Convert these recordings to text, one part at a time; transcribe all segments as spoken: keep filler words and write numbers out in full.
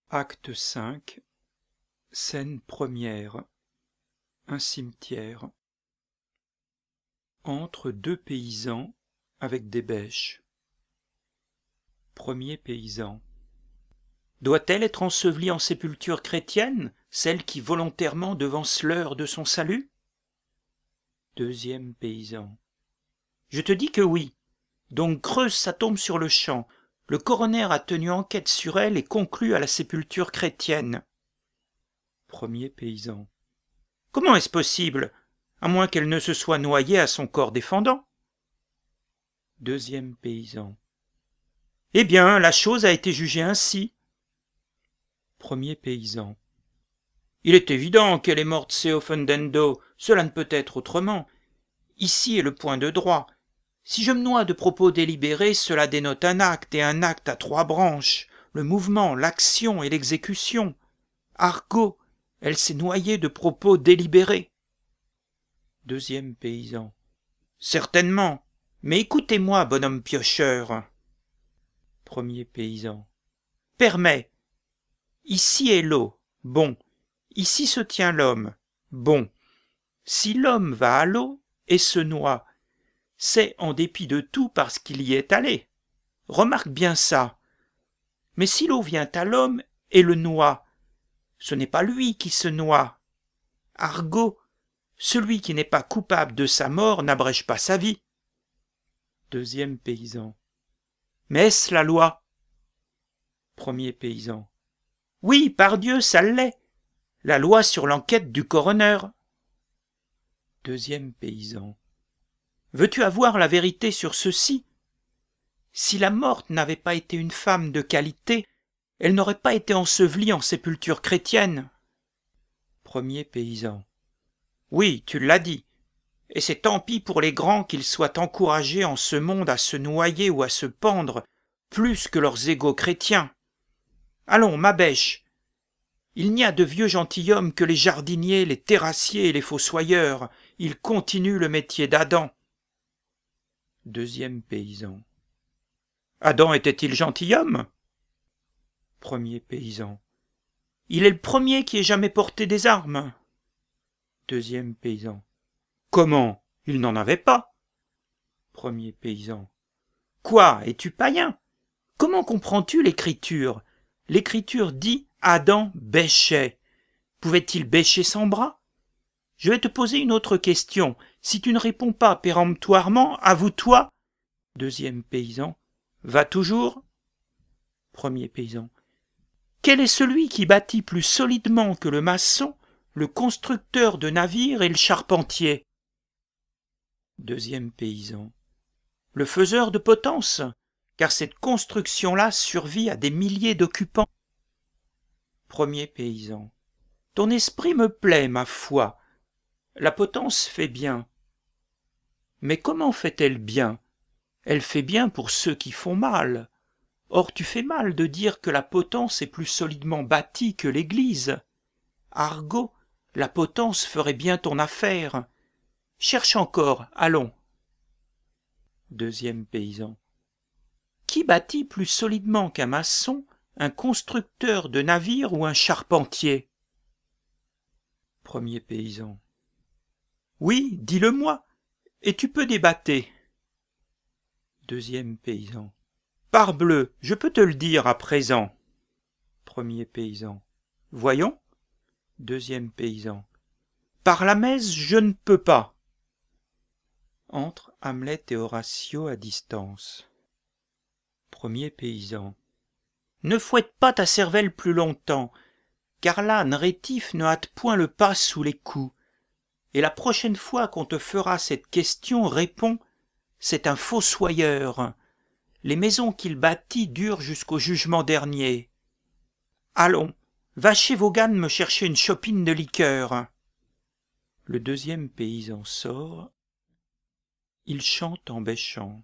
Acte cinq, scène première. Un cimetière. Entrent deux paysans avec des bêches. Premier paysan. Doit-elle être ensevelie en sépulture chrétienne, celle qui volontairement devance l'heure de son salut? Deuxième paysan. Je te dis que oui. Donc creuse sa tombe sur le champ. Le coroner a tenu enquête sur elle et conclut à la sépulture chrétienne. Premier paysan. Comment est-ce possible, à moins qu'elle ne se soit noyée à son corps défendant? Deuxième paysan. Eh bien, la chose a été jugée ainsi. Premier paysan. Il est évident qu'elle est morte se offendendo, cela ne peut être autrement. Ici est le point de droit. Si je me noie de propos délibérés, cela dénote un acte, et un acte a trois branches, le mouvement, l'action et l'exécution. Argot, elle s'est noyée de propos délibérés. Deuxième paysan. Certainement, mais écoutez-moi, bonhomme piocheur. Premier paysan. Permets. Ici est l'eau. Bon. Ici se tient l'homme. Bon. Si l'homme va à l'eau et se noie, c'est en dépit de tout parce qu'il y est allé. Remarque bien ça. Mais si l'eau vient à l'homme et le noie, ce n'est pas lui qui se noie. Argot, celui qui n'est pas coupable de sa mort n'abrège pas sa vie. Deuxième paysan. Mais est-ce la loi? Premier paysan. Oui, pardieu, ça l'est. La loi sur l'enquête du coroner. Deuxième paysan. Veux-tu avoir la vérité sur ceci? Si la morte n'avait pas été une femme de qualité, elle n'aurait pas été ensevelie en sépulture chrétienne. Premier paysan. Oui, tu l'as dit. Et c'est tant pis pour les grands qu'ils soient encouragés en ce monde à se noyer ou à se pendre, plus que leurs égaux chrétiens. Allons, ma bêche. Il n'y a de vieux gentilshommes que les jardiniers, les terrassiers et les fossoyeurs. Ils continuent le métier d'Adam. Deuxième paysan. Adam était-il gentilhomme? Premier paysan. Il est le premier qui ait jamais porté des armes. Deuxième paysan. Comment? Il n'en avait pas. Premier paysan. Quoi? Es-tu païen? Comment comprends-tu l'écriture? L'écriture dit Adam bêchait. Pouvait-il bêcher sans bras? Je vais te poser une autre question. Si tu ne réponds pas péremptoirement, avoue-toi. Deuxième paysan. Va toujours? Premier paysan. Quel est celui qui bâtit plus solidement que le maçon, le constructeur de navires et le charpentier? Deuxième paysan. Le faiseur de potence, car cette construction-là survit à des milliers d'occupants. Premier paysan. Ton esprit me plaît, ma foi. La potence fait bien. Mais comment fait-elle bien? Elle fait bien pour ceux qui font mal. Or tu fais mal de dire que la potence est plus solidement bâtie que l'Église. Argot, la potence ferait bien ton affaire. Cherche encore, allons. Deuxième paysan. Qui bâtit plus solidement qu'un maçon, un constructeur de navires ou un charpentier? Premier paysan. Oui, dis-le-moi, et tu peux débattre. Deuxième paysan. Parbleu, je peux te le dire à présent. Premier paysan. Voyons. Deuxième paysan. Par la messe, je ne peux pas. Entre Hamlet et Horatio à distance. Premier paysan. Ne fouette pas ta cervelle plus longtemps, car l'âne rétif ne hâte point le pas sous les coups. Et la prochaine fois qu'on te fera cette question, réponds, c'est un fossoyeur. Les maisons qu'il bâtit durent jusqu'au jugement dernier. Allons, va chez Vaughan me chercher une chopine de liqueur. Le deuxième paysan sort. Il chante en bêchant.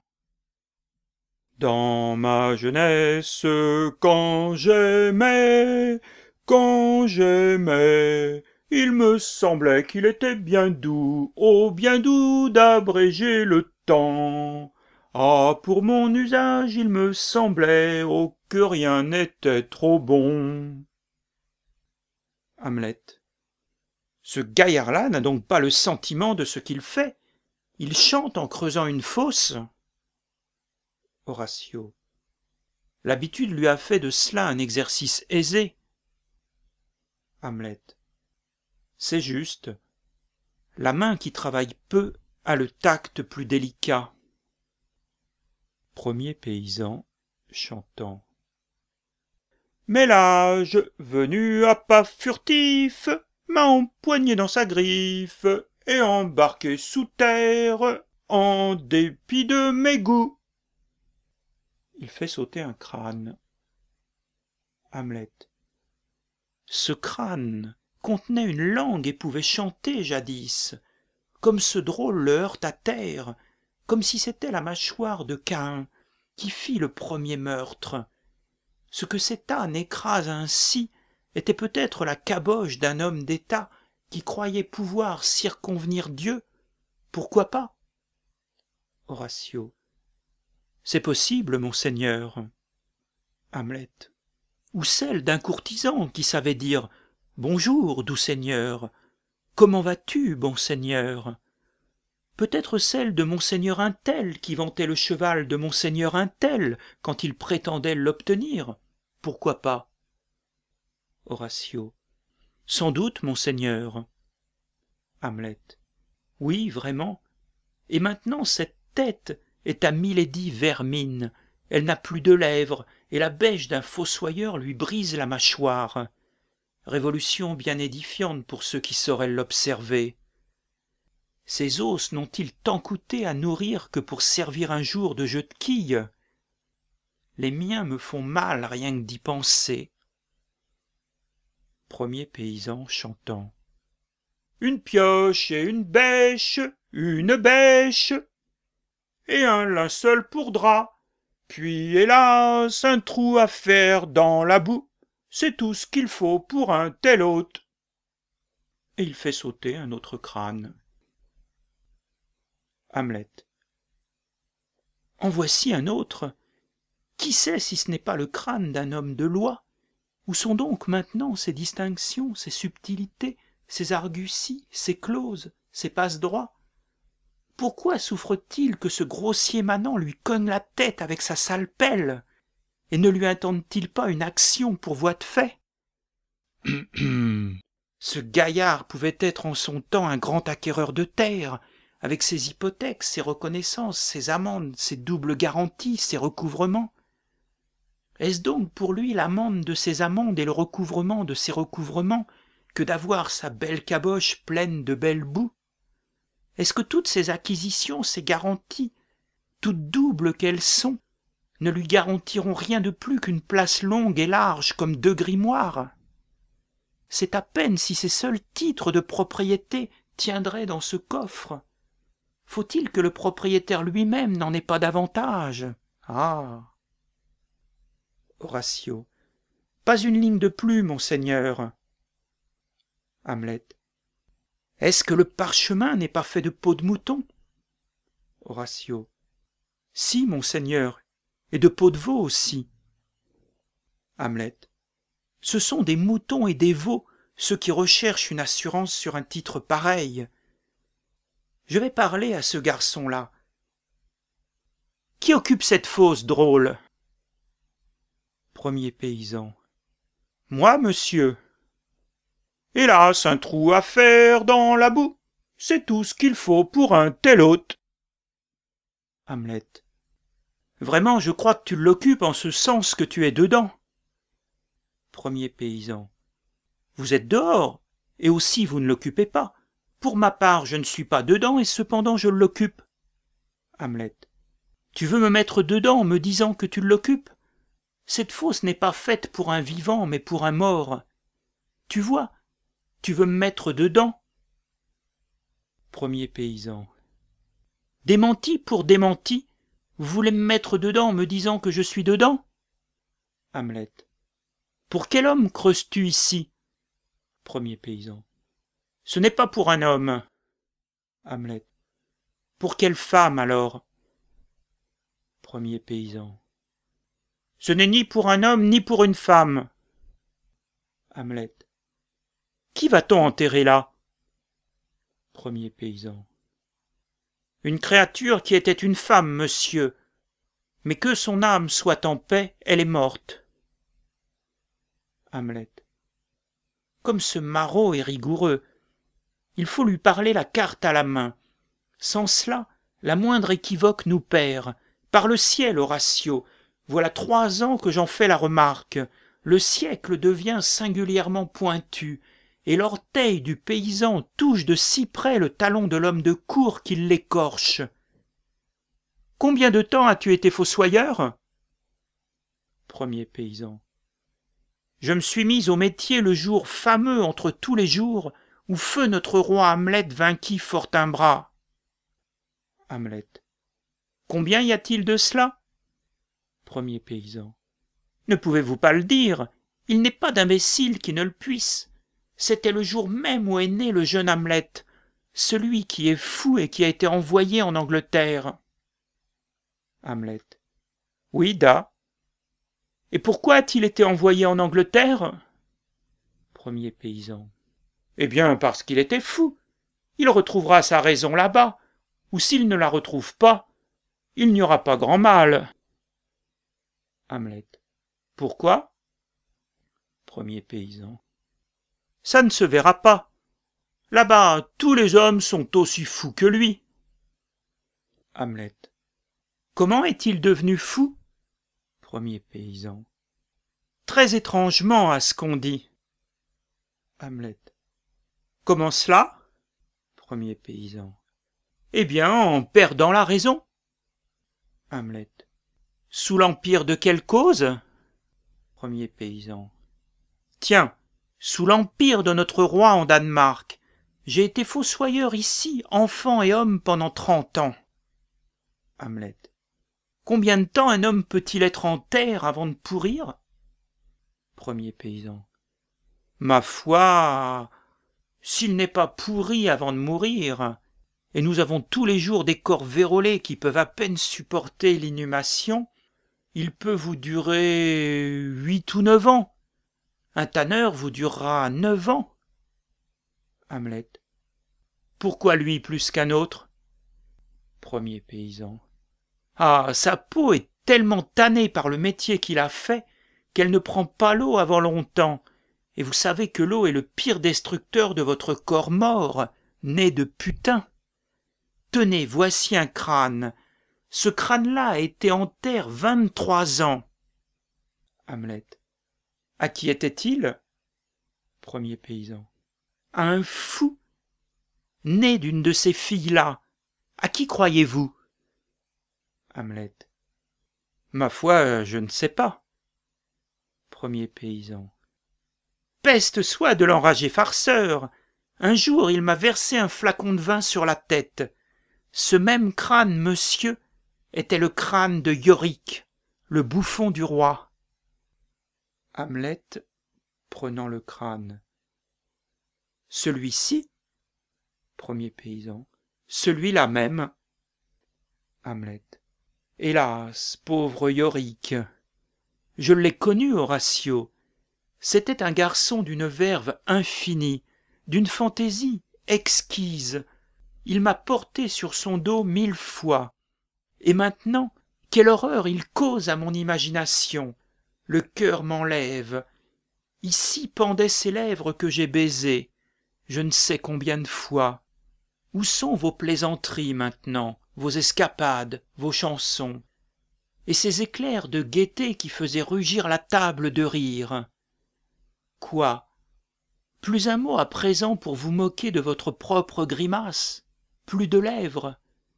Dans ma jeunesse, quand j'aimais, quand j'aimais, il me semblait qu'il était bien doux, oh bien doux d'abréger le temps. Ah, pour mon usage, il me semblait, oh, que rien n'était trop bon. Hamlet. Ce gaillard-là n'a donc pas le sentiment de ce qu'il fait. Il chante en creusant une fosse. Horatio. L'habitude lui a fait de cela un exercice aisé. Hamlet. C'est juste. La main qui travaille peu a le tact plus délicat. Premier paysan chantant. Mais l'âge, venu à pas furtifs, m'a empoigné dans sa griffe et embarqué sous terre en dépit de mes goûts. Il fait sauter un crâne. Hamlet. Ce crâne contenait une langue et pouvait chanter jadis, comme ce drôle le heurte à terre, comme si c'était la mâchoire de Caïn qui fit le premier meurtre. Ce que cet âne écrase ainsi était peut-être la caboche d'un homme d'État qui croyait pouvoir circonvenir Dieu. Pourquoi pas? Horatio. C'est possible, monseigneur. Hamlet. Ou celle d'un courtisan qui savait dire « Bonjour, doux seigneur, comment vas-tu, bon seigneur ?» Peut-être celle de monseigneur un tel qui vantait le cheval de monseigneur un tel quand il prétendait l'obtenir. Pourquoi pas? Horatio. Sans doute, monseigneur. Hamlet. Oui, vraiment. Et maintenant cette tête est à milady vermine. Elle n'a plus de lèvres, et la bêche d'un fossoyeur lui brise la mâchoire. Révolution bien édifiante pour ceux qui sauraient l'observer. Ces os n'ont-ils tant coûté à nourrir que pour servir un jour de jeu de quilles? Les miens me font mal rien que d'y penser. Premier paysan chantant. Une pioche et une bêche, une bêche, et un linceul pour drap, puis hélas un trou à faire dans la boue, c'est tout ce qu'il faut pour un tel hôte. Et il fait sauter un autre crâne. Hamlet. En voici un autre. Qui sait si ce n'est pas le crâne d'un homme de loi? Où sont donc maintenant ces distinctions, ces subtilités, ces arguties, ces clauses, ces passe-droits? Pourquoi souffre-t-il que ce grossier manant lui cogne la tête avec sa sale pelle? Et ne lui intente-t-il pas une action pour voie de fait? Ce gaillard pouvait être en son temps un grand acquéreur de terre, avec ses hypothèques, ses reconnaissances, ses amendes, ses doubles garanties, ses recouvrements. Est-ce donc pour lui l'amende de ses amendes et le recouvrement de ses recouvrements que d'avoir sa belle caboche pleine de belles boues? Est-ce que toutes ces acquisitions, ces garanties, toutes doubles qu'elles sont, ne lui garantiront rien de plus qu'une place longue et large comme deux grimoires? C'est à peine si ses seuls titres de propriété tiendraient dans ce coffre. Faut-il que le propriétaire lui-même n'en ait pas davantage? Ah! Horatio. Pas une ligne de plus, monseigneur. Hamlet. Est-ce que le parchemin n'est pas fait de peau de mouton? Horatio. Si, monseigneur, et de peau de veau aussi. Hamlet. Ce sont des moutons et des veaux, ceux qui recherchent une assurance sur un titre pareil. Je vais parler à ce garçon-là. Qui occupe cette fosse, drôle? Premier paysan. Moi, monsieur. Hélas, un trou à faire dans la boue, c'est tout ce qu'il faut pour un tel hôte. Hamlet. Vraiment, je crois que tu l'occupes en ce sens que tu es dedans. Premier paysan. Vous êtes dehors, et aussi vous ne l'occupez pas. Pour ma part, je ne suis pas dedans, et cependant je l'occupe. Hamlet. Tu veux me mettre dedans en me disant que tu l'occupes? Cette fosse n'est pas faite pour un vivant, mais pour un mort. Tu vois, tu veux me mettre dedans. Premier paysan. Démenti pour démenti, vous voulez me mettre dedans en me disant que je suis dedans? Hamlet. Pour quel homme creuses-tu ici? Premier paysan. Ce n'est pas pour un homme. Hamlet. Pour quelle femme alors? Premier paysan. Ce n'est ni pour un homme ni pour une femme. Hamlet. Qui va-t-on enterrer là? Premier paysan. Une créature qui était une femme, monsieur. Mais que son âme soit en paix, elle est morte. Hamlet. Comme ce maraud est rigoureux. Il faut lui parler la carte à la main. Sans cela, la moindre équivoque nous perd. Par le ciel, Horatio, voilà trois ans que j'en fais la remarque. Le siècle devient singulièrement pointu, et l'orteil du paysan touche de si près le talon de l'homme de cour qu'il l'écorche. Combien de temps as-tu été fossoyeur? Premier paysan. Je me suis mis au métier le jour fameux entre tous les jours où feu notre roi Hamlet vainquit Fortinbras. Hamlet. Combien y a-t-il de cela? Premier paysan. Ne pouvez-vous pas le dire? Il n'est pas d'imbécile qui ne le puisse. C'était le jour même où est né le jeune Hamlet, celui qui est fou et qui a été envoyé en Angleterre. Hamlet. Oui, da. Et pourquoi a-t-il été envoyé en Angleterre? Premier paysan. Eh bien, parce qu'il était fou. Il retrouvera sa raison là-bas, ou s'il ne la retrouve pas, il n'y aura pas grand mal. Hamlet. Pourquoi? Premier paysan. Ça ne se verra pas. Là-bas, tous les hommes sont aussi fous que lui. Hamlet. Comment est-il devenu fou? Premier paysan. Très étrangement à ce qu'on dit. Hamlet. Comment cela? Premier paysan. Eh bien, en perdant la raison. Hamlet. Sous l'empire de quelle cause? Premier paysan. Tiens, sous l'empire de notre roi en Danemark, j'ai été fossoyeur ici, enfant et homme, pendant trente ans. Hamlet. Combien de temps un homme peut-il être en terre avant de pourrir? Premier paysan. Ma foi, s'il n'est pas pourri avant de mourir, et nous avons tous les jours des corps vérolés qui peuvent à peine supporter l'inhumation, il peut vous durer huit ou neuf ans. Un tanneur vous durera neuf ans. Hamlet. Pourquoi lui plus qu'un autre? Premier paysan. Ah, sa peau est tellement tannée par le métier qu'il a fait qu'elle ne prend pas l'eau avant longtemps, et vous savez que l'eau est le pire destructeur de votre corps mort, né de putain. Tenez, voici un crâne. Ce crâne-là a été en terre vingt-trois ans. Hamlet. À qui était-il? Premier paysan. À un fou, né d'une de ces filles-là. À qui croyez-vous? Hamlet. Ma foi, je ne sais pas. Premier paysan. Peste soit de l'enragé farceur! Un jour, il m'a versé un flacon de vin sur la tête. Ce même crâne, monsieur, était le crâne de Yorick, le bouffon du roi. Hamlet, prenant le crâne. Celui-ci? Premier paysan. Celui-là même. Hamlet. Hélas, pauvre Yorick! Je l'ai connu, Horatio. C'était un garçon d'une verve infinie, d'une fantaisie exquise. Il m'a porté sur son dos mille fois. Et maintenant, quelle horreur il cause à mon imagination! Le cœur m'enlève. Ici pendaient ses lèvres que j'ai baisées, je ne sais combien de fois. Où sont vos plaisanteries maintenant, vos escapades, vos chansons, et ces éclairs de gaieté qui faisaient rugir la table de rire? Quoi? Plus un mot à présent pour vous moquer de votre propre grimace? Plus de lèvres?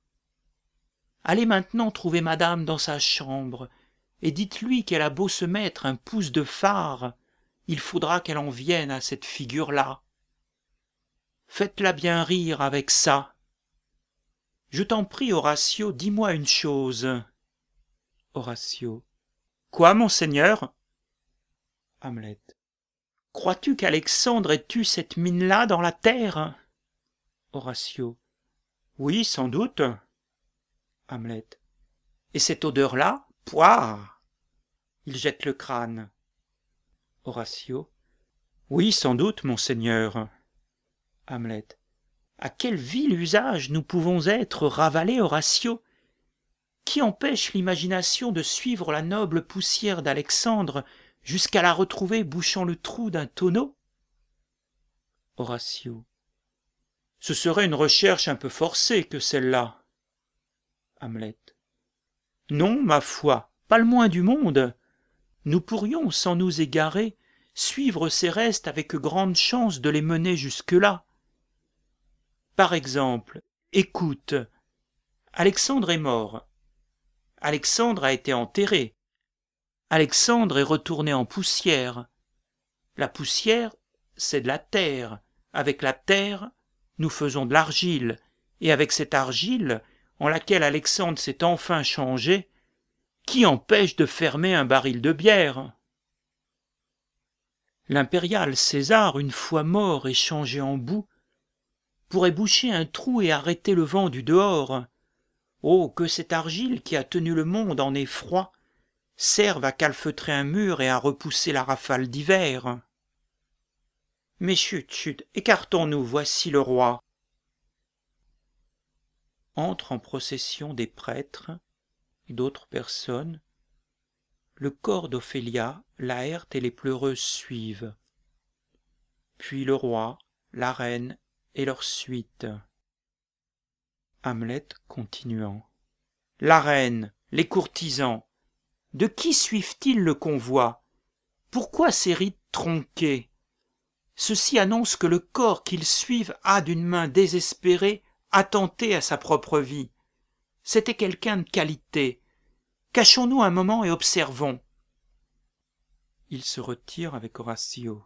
Allez maintenant trouver madame dans sa chambre, et dites-lui qu'elle a beau se mettre un pouce de fard, il faudra qu'elle en vienne à cette figure-là. Faites-la bien rire avec ça. Je t'en prie, Horatio, dis-moi une chose. Horatio. Quoi, monseigneur? Hamlet. Crois-tu qu'Alexandre ait eu cette mine-là dans la terre? Horatio. Oui, sans doute. Hamlet. Et cette odeur-là? Pouah! Il jette le crâne. Horatio. Oui, sans doute, monseigneur. Hamlet. À quel vil usage nous pouvons être ravalés, Horatio! Qui empêche l'imagination de suivre la noble poussière d'Alexandre jusqu'à la retrouver bouchant le trou d'un tonneau? Horatio. Ce serait une recherche un peu forcée que celle-là. Hamlet. Non, ma foi, pas le moins du monde. Nous pourrions, sans nous égarer, suivre ces restes avec grande chance de les mener jusque-là. Par exemple, écoute, Alexandre est mort. Alexandre a été enterré. Alexandre est retourné en poussière. La poussière, c'est de la terre. Avec la terre, nous faisons de l'argile. Et avec cette argile, en laquelle Alexandre s'est enfin changé, qui empêche de fermer un baril de bière? L'impérial César, une fois mort et changé en boue, pourrait boucher un trou et arrêter le vent du dehors. Oh, que cette argile qui a tenu le monde en effroi serve à calfeutrer un mur et à repousser la rafale d'hiver. Mais chut, chut, écartons-nous, voici le roi. Entre en procession des prêtres et d'autres personnes. Le corps d'Ophélia, Laërte et les pleureuses suivent. Puis le roi, la reine et leur suite. Hamlet continuant. La reine, les courtisans, de qui suivent-ils le convoi? Pourquoi ces rites tronqués? Ceci annonce que le corps qu'ils suivent a d'une main désespérée attenté à sa propre vie. C'était quelqu'un de qualité. Cachons-nous un moment et observons. Il se retire avec Horatio.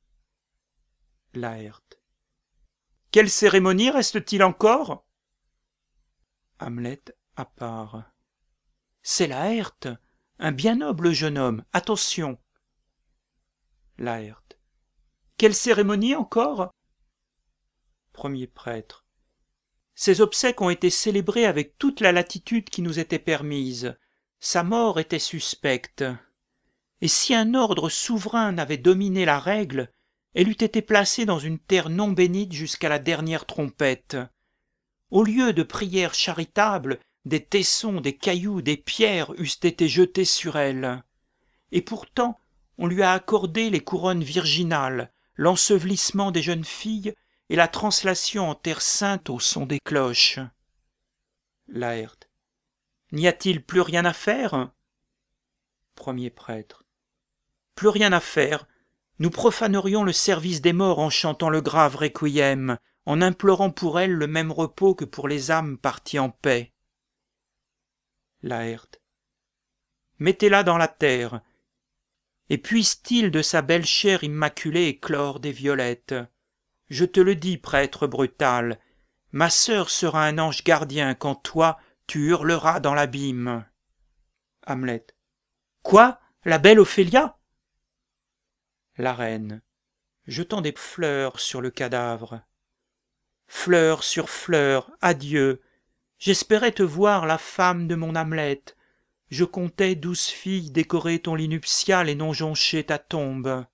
Laërte. Quelle cérémonie reste-t-il encore? Hamlet à part. C'est Laërte, un bien noble jeune homme. Attention. Laërte. Quelle cérémonie encore? Premier prêtre. Ses obsèques ont été célébrées avec toute la latitude qui nous était permise. Sa mort était suspecte. Et si un ordre souverain n'avait dominé la règle, elle eût été placée dans une terre non bénite jusqu'à la dernière trompette. Au lieu de prières charitables, des tessons, des cailloux, des pierres eussent été jetés sur elle. Et pourtant, on lui a accordé les couronnes virginales, l'ensevelissement des jeunes filles et la translation en terre sainte au son des cloches. Laërte. N'y a-t-il plus rien à faire? Premier prêtre. Plus rien à faire. Nous profanerions le service des morts en chantant le grave requiem, en implorant pour elles le même repos que pour les âmes parties en paix. Laërte. Mettez-la dans la terre, et puisse-t-il de sa belle chair immaculée éclore des violettes. Je te le dis, prêtre brutal, ma sœur sera un ange gardien quand toi, tu hurleras dans l'abîme. Hamlet. Quoi? La belle Ophélia? La reine, jetant des fleurs sur le cadavre. Fleurs sur fleurs, adieu. J'espérais te voir la femme de mon Hamlet. Je comptais douze filles décorer ton lit nuptial et non joncher ta tombe.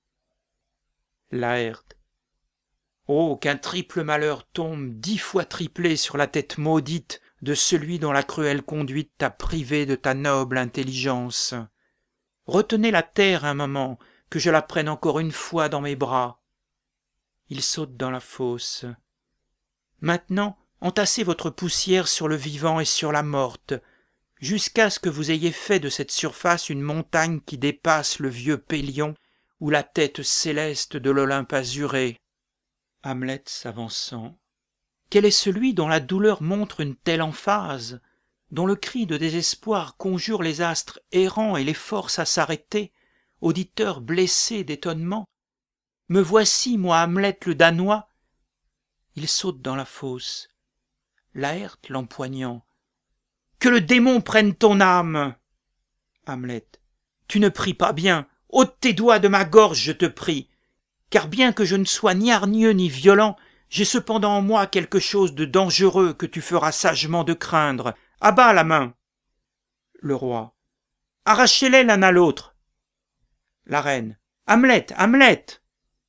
Laërte. Oh, qu'un triple malheur tombe dix fois triplé sur la tête maudite de celui dont la cruelle conduite t'a privé de ta noble intelligence. Retenez la terre un moment, que je la prenne encore une fois dans mes bras. Il saute dans la fosse. Maintenant, entassez votre poussière sur le vivant et sur la morte, jusqu'à ce que vous ayez fait de cette surface une montagne qui dépasse le vieux Pélion ou la tête céleste de l'Olympe azuré. Hamlet s'avançant. Quel est celui dont la douleur montre une telle emphase, dont le cri de désespoir conjure les astres errants et les force à s'arrêter, auditeur blessé d'étonnement? Me voici, moi Hamlet le Danois. Il saute dans la fosse. Laërte l'empoignant. Que le démon prenne ton âme. Hamlet. Tu ne pries pas bien. Ôte tes doigts de ma gorge, je te prie. Car bien que je ne sois ni hargneux ni violent, j'ai cependant en moi quelque chose de dangereux que tu feras sagement de craindre. Abat la main. Le roi. Arrachez-les l'un à l'autre. La reine. Hamlet, Hamlet.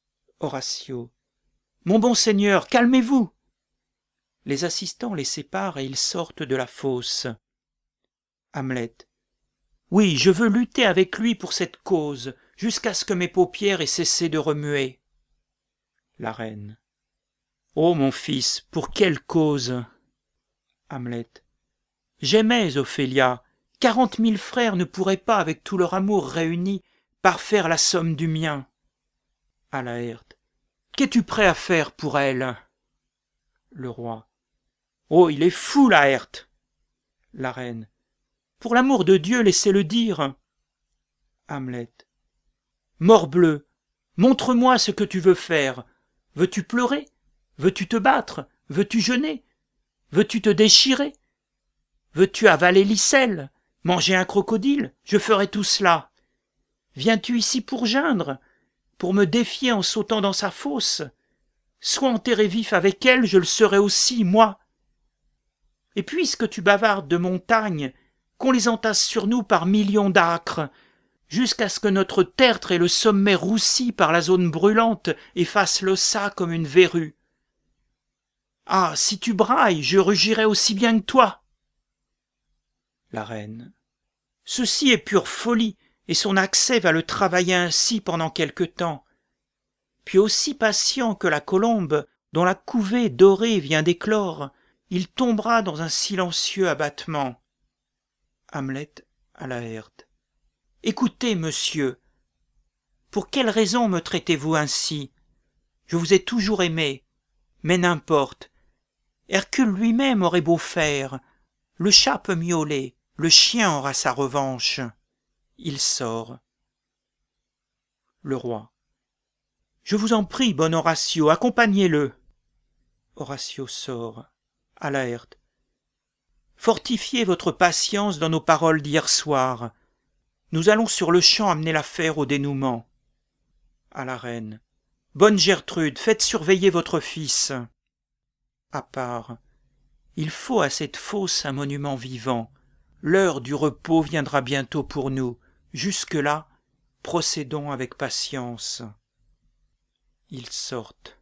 Horatio. Mon bon seigneur, calmez-vous. Les assistants les séparent et ils sortent de la fosse. Hamlet. Oui, je veux lutter avec lui pour cette cause, jusqu'à ce que mes paupières aient cessé de remuer. La reine. Ô mon fils, pour quelle cause? Hamlet. J'aimais Ophélia. Quarante mille frères ne pourraient pas, avec tout leur amour réuni, parfaire la somme du mien. À Laërte. Qu'es-tu prêt à faire pour elle? Le roi. Oh, il est fou, Laërte. La reine. Pour l'amour de Dieu, laissez-le dire. Hamlet. Morbleu, montre-moi ce que tu veux faire. Veux-tu pleurer? Veux-tu te battre? Veux-tu jeûner? Veux-tu te déchirer? Veux-tu avaler l'icelle? Manger un crocodile? Je ferai tout cela. Viens-tu ici pour geindre? Pour me défier en sautant dans sa fosse? Sois enterré vif avec elle, je le serai aussi, moi. Et puisque tu bavardes de montagnes, qu'on les entasse sur nous par millions d'acres, jusqu'à ce que notre tertre et le sommet roussi par la zone brûlante effacent l'ossa comme une verrue. Ah, si tu brailles, je rugirai aussi bien que toi. La reine. Ceci est pure folie, et son accès va le travailler ainsi pendant quelque temps. Puis aussi patient que la colombe, dont la couvée dorée vient d'éclore, il tombera dans un silencieux abattement. Hamlet à Laërte. Écoutez, monsieur, pour quelle raison me traitez-vous ainsi? Je vous ai toujours aimé, mais n'importe. Hercule lui-même aurait beau faire, le chat peut miauler, le chien aura sa revanche. Il sort. Le roi. Je vous en prie, bon Horatio, accompagnez-le. Horatio sort. À Laërte. Fortifiez votre patience dans nos paroles d'hier soir. Nous allons sur le champ amener l'affaire au dénouement. À la reine. Bonne Gertrude, faites surveiller votre fils. À part. Il faut à cette fosse un monument vivant. L'heure du repos viendra bientôt pour nous. Jusque-là, procédons avec patience. Ils sortent.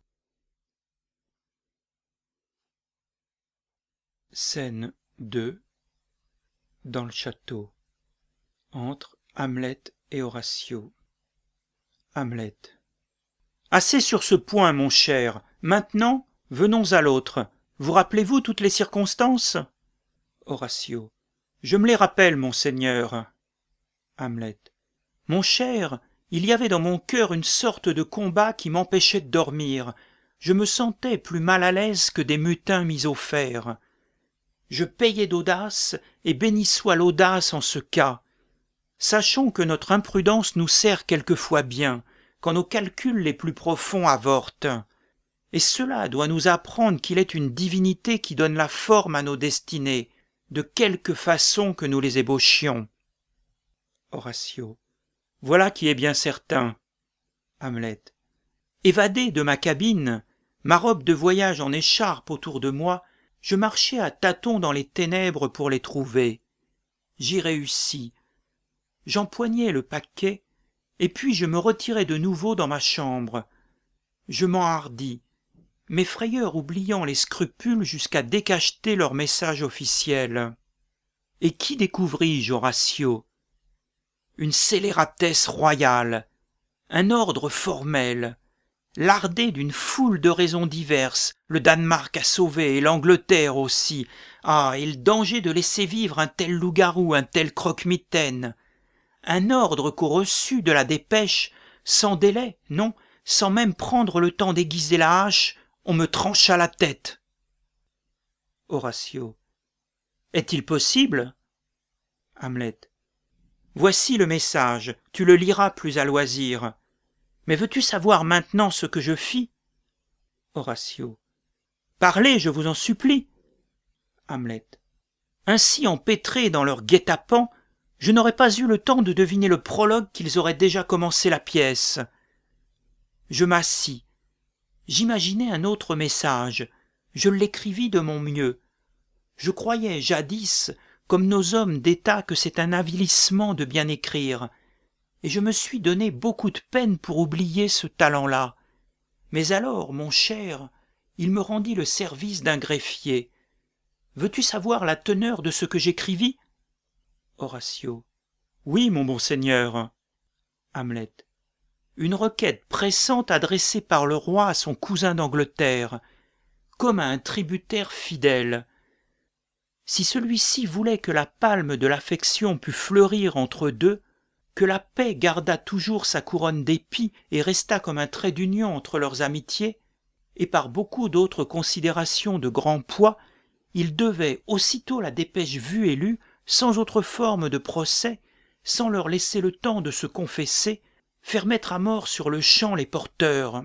Scène deux. Dans le château. Entre Hamlet et Horatio. Hamlet. Assez sur ce point, mon cher. Maintenant, venons à l'autre. Vous rappelez-vous toutes les circonstances? Horatio. Je me les rappelle, monseigneur. Hamlet. Mon cher, il y avait dans mon cœur une sorte de combat qui m'empêchait de dormir. Je me sentais plus mal à l'aise que des mutins mis au fer. Je payais d'audace, et béni soit l'audace en ce cas. Sachons que notre imprudence nous sert quelquefois bien, quand nos calculs les plus profonds avortent. Et cela doit nous apprendre qu'il est une divinité qui donne la forme à nos destinées, de quelque façon que nous les ébauchions. Horatio. Voilà qui est bien certain. Hamlet. Évadé de ma cabine, ma robe de voyage en écharpe autour de moi, je marchais à tâtons dans les ténèbres pour les trouver. J'y réussis. J'empoignai le paquet, et puis je me retirai de nouveau dans ma chambre. Je m'enhardis, mes frayeurs oubliant les scrupules jusqu'à décacheter leur message officiel. Et qui découvris-je, Horatio? Une scélératesse royale, un ordre formel, lardé d'une foule de raisons diverses, le Danemark à sauver et l'Angleterre aussi. Ah, et le danger de laisser vivre un tel loup-garou, un tel croque-mitaine. Un ordre qu'au reçu de la dépêche, sans délai, non, sans même prendre le temps d'aiguiser la hache, on me trancha la tête. Horatio. Est-il possible? Hamlet. Voici le message, tu le liras plus à loisir. Mais veux-tu savoir maintenant ce que je fis? Horatio. Parlez, je vous en supplie. Hamlet. Ainsi empêtrés dans leur guet-apens, je n'aurais pas eu le temps de deviner le prologue qu'ils auraient déjà commencé la pièce. Je m'assis. J'imaginai un autre message. Je l'écrivis de mon mieux. Je croyais jadis, comme nos hommes d'État, que c'est un avilissement de bien écrire, et je me suis donné beaucoup de peine pour oublier ce talent-là. Mais alors, mon cher, il me rendit le service d'un greffier. Veux-tu savoir la teneur de ce que j'écrivis? Horatio. Oui, mon bon seigneur. Hamlet. Une requête pressante adressée par le roi à son cousin d'Angleterre, comme à un tributaire fidèle. Si celui-ci voulait que la palme de l'affection pût fleurir entre deux, que la paix gardât toujours sa couronne d'épis et restât comme un trait d'union entre leurs amitiés, et par beaucoup d'autres considérations de grand poids, il devait, aussitôt la dépêche vue et lue, sans autre forme de procès, sans leur laisser le temps de se confesser, faire mettre à mort sur le champ les porteurs.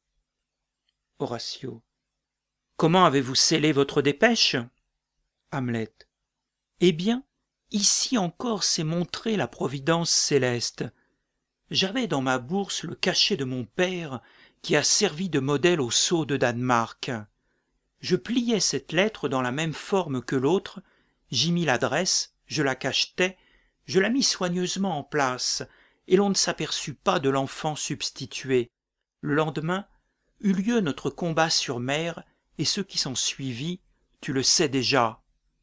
Horatio. Comment avez-vous scellé votre dépêche? Hamlet. Eh bien, ici encore s'est montrée la providence céleste. J'avais dans ma bourse le cachet de mon père qui a servi de modèle au sceau de Danemark. Je pliai cette lettre dans la même forme que l'autre, j'y mis l'adresse, je la cachetai, je la mis soigneusement en place, et l'on ne s'aperçut pas de l'enfant substitué. Le lendemain eut lieu notre combat sur mer, et ce qui s'en suivit, tu le sais déjà.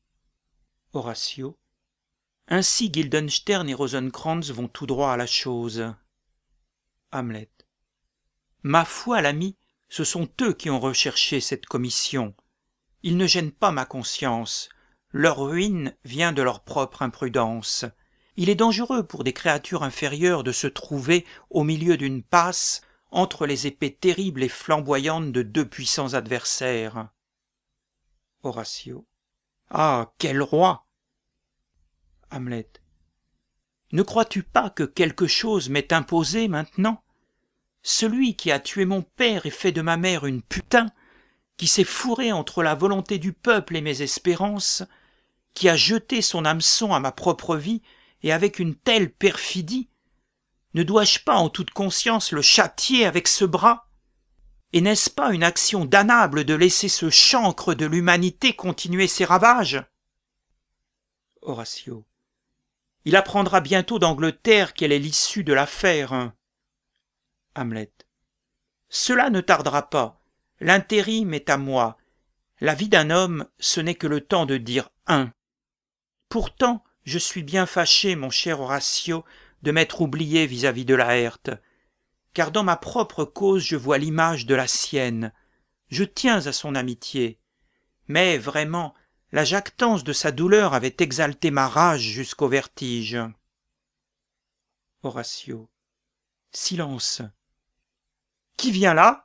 Horatio. Ainsi Guildenstern et Rosencrantz vont tout droit à la chose. Hamlet. Ma foi, l'ami, ce sont eux qui ont recherché cette commission. Ils ne gênent pas ma conscience. Leur ruine vient de leur propre imprudence. Il est dangereux pour des créatures inférieures de se trouver au milieu d'une passe entre les épées terribles et flamboyantes de deux puissants adversaires. Horatio. Ah, quel roi! Hamlet. Ne crois-tu pas que quelque chose m'est imposé maintenant? Celui qui a tué mon père et fait de ma mère une putain, qui s'est fourré entre la volonté du peuple et mes espérances, qui a jeté son hameçon à ma propre vie et avec une telle perfidie, ne dois-je pas en toute conscience le châtier avec ce bras? Et n'est-ce pas une action damnable de laisser ce chancre de l'humanité continuer ses ravages? Horatio. Il apprendra bientôt d'Angleterre quelle est l'issue de l'affaire. Hamlet. Cela ne tardera pas. L'intérim est à moi. La vie d'un homme, ce n'est que le temps de dire un. Pourtant, je suis bien fâché, mon cher Horatio, de m'être oublié vis-à-vis de Laërte, car dans ma propre cause je vois l'image de la sienne. Je tiens à son amitié. Mais, vraiment, la jactance de sa douleur avait exalté ma rage jusqu'au vertige. Horatio. Silence. Qui vient là?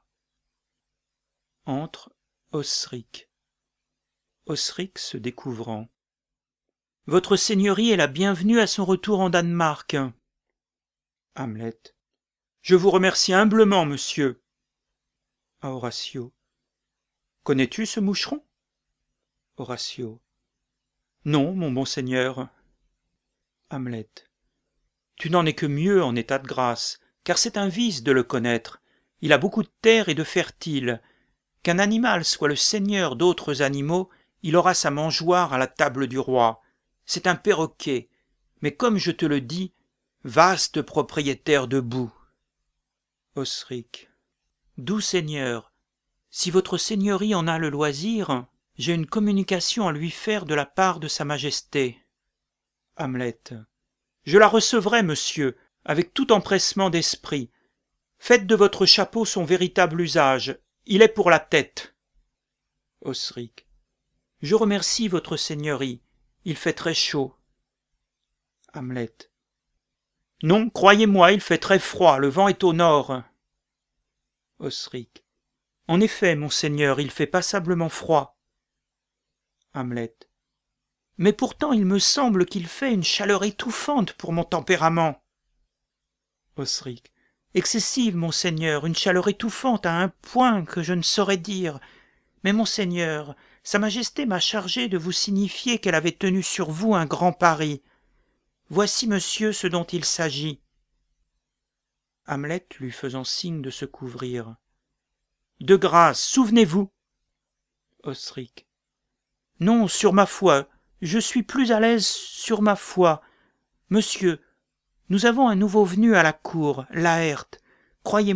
Entre Osric. Osric se découvrant. Votre seigneurie est la bienvenue à son retour en Danemark. Hamlet. Je vous remercie humblement, monsieur. À Horatio. Connais-tu ce moucheron? Horatio. Non, mon bon seigneur. Hamlet. Tu n'en es que mieux en état de grâce, car c'est un vice de le connaître. Il a beaucoup de terre et de fertile. Qu'un animal soit le seigneur d'autres animaux, il aura sa mangeoire à la table du roi. C'est un perroquet, mais comme je te le dis, vaste propriétaire de boue. Osric. Doux seigneur, si votre seigneurie en a le loisir, j'ai une communication à lui faire de la part de sa majesté. Hamlet. Je la recevrai, monsieur, avec tout empressement d'esprit. Faites de votre chapeau son véritable usage. Il est pour la tête. Osric. Je remercie votre seigneurie. Il fait très chaud. Hamlet. Non, croyez-moi, il fait très froid. Le vent est au nord. Osric. En effet, monseigneur, il fait passablement froid. Hamlet. Mais pourtant il me semble qu'il fait une chaleur étouffante pour mon tempérament. Osric. Excessive, monseigneur, une chaleur étouffante à un point que je ne saurais dire. Mais monseigneur, sa majesté m'a chargé de vous signifier qu'elle avait tenu sur vous un grand pari. Voici, monsieur, ce dont il s'agit. Hamlet lui faisant signe de se couvrir. De grâce, souvenez-vous. Osric. Non, sur ma foi, je suis plus à l'aise sur ma foi. Monsieur, nous avons un nouveau venu à la cour, Laërte. Croyez-moi,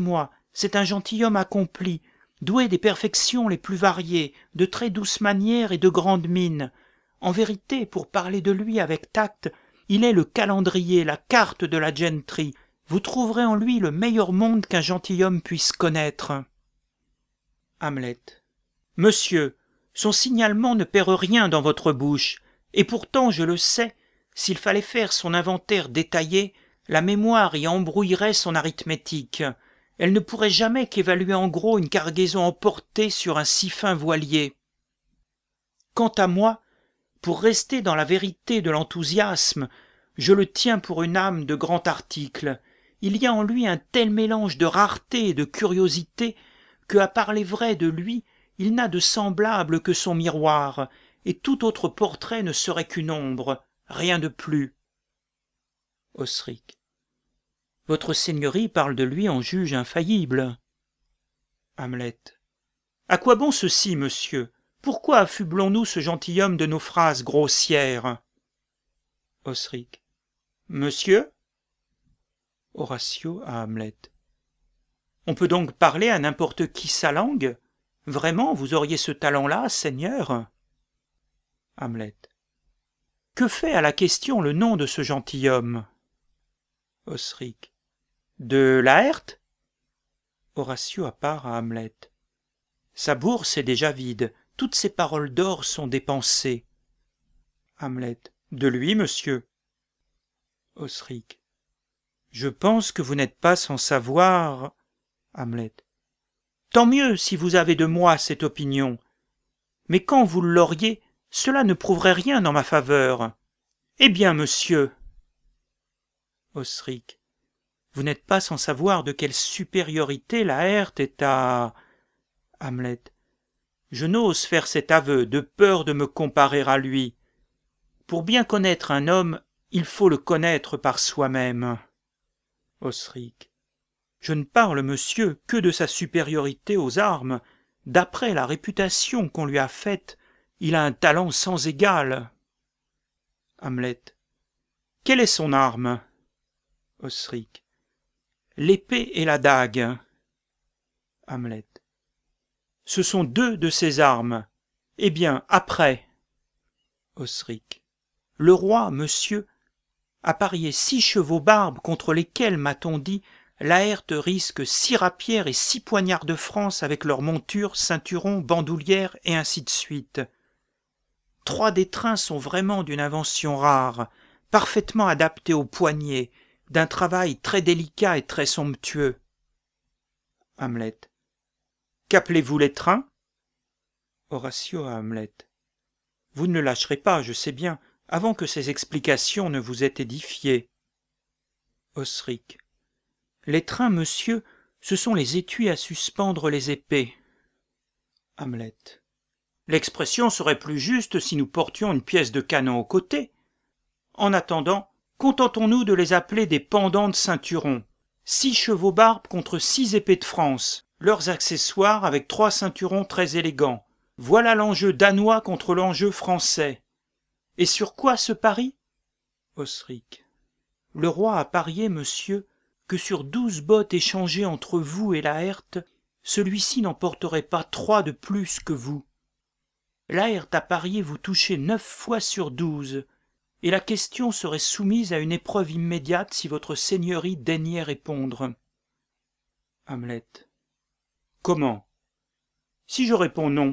c'est un gentilhomme accompli, doué des perfections les plus variées, de très douces manières et de grande mine. En vérité, pour parler de lui avec tact, il est le calendrier, la carte de la gentry. Vous trouverez en lui le meilleur monde qu'un gentilhomme puisse connaître. Hamlet. Monsieur, son signalement ne perd rien dans votre bouche, et pourtant, je le sais, s'il fallait faire son inventaire détaillé, la mémoire y embrouillerait son arithmétique. Elle ne pourrait jamais qu'évaluer en gros une cargaison emportée sur un si fin voilier. Quant à moi, pour rester dans la vérité de l'enthousiasme, je le tiens pour une âme de grand article. Il y a en lui un tel mélange de rareté et de curiosité que, à parler vrai de lui, il n'a de semblable que son miroir, et tout autre portrait ne serait qu'une ombre, rien de plus. Osric. Votre seigneurie parle de lui en juge infaillible. Hamlet. À quoi bon ceci, monsieur? Pourquoi affublons-nous ce gentilhomme de nos phrases grossières? Osric. Monsieur? Horatio à Hamlet. On peut donc parler à n'importe qui sa langue? Vraiment, vous auriez ce talent-là, seigneur? Hamlet. Que fait à la question le nom de ce gentilhomme? Osric. De Laërte? Horatio à part à Hamlet. Sa bourse est déjà vide, toutes ses paroles d'or sont dépensées. Hamlet. De lui, monsieur? Osric. Je pense que vous n'êtes pas sans savoir. Hamlet. Tant mieux si vous avez de moi cette opinion. Mais quand vous l'auriez, cela ne prouverait rien en ma faveur. Eh bien, monsieur. Osric. Vous n'êtes pas sans savoir de quelle supériorité Laërte est à... Hamlet. Je n'ose faire cet aveu de peur de me comparer à lui. Pour bien connaître un homme, il faut le connaître par soi-même. Osric. Je ne parle, monsieur, que de sa supériorité aux armes. D'après la réputation qu'on lui a faite, il a un talent sans égal. Hamlet. Quelle est son arme? Osric. L'épée et la dague. Hamlet. Ce sont deux de ses armes. Eh bien, après. Osric. Le roi, monsieur, a parié six chevaux barbes contre lesquels, m'a-t-on dit, Laërte risque six rapières et six poignards de France avec leurs montures, ceinturons, bandoulières et ainsi de suite. Trois d'étrins sont vraiment d'une invention rare, parfaitement adaptés aux poignets, d'un travail très délicat et très somptueux. Hamlet. Qu'appelez-vous l'étrin? Horatio à Hamlet. Vous ne le lâcherez pas, je sais bien, avant que ces explications ne vous aient édifié. Osric. L'étrin, monsieur, ce sont les étuis à suspendre les épées. Hamlet. L'expression serait plus juste si nous portions une pièce de canon au côté. En attendant, contentons-nous de les appeler des pendants de ceinturons. Six chevaux barbes contre six épées de France, leurs accessoires avec trois ceinturons très élégants. Voilà l'enjeu danois contre l'enjeu français. Et sur quoi ce pari? Osric. Le roi a parié, monsieur, que sur douze bottes échangées entre vous et Laërte, celui-ci n'emporterait pas trois de plus que vous. Laërte a parié vous toucher neuf fois sur douze, et la question serait soumise à une épreuve immédiate si votre seigneurie daignait répondre. Hamlet. Comment? Si je réponds non.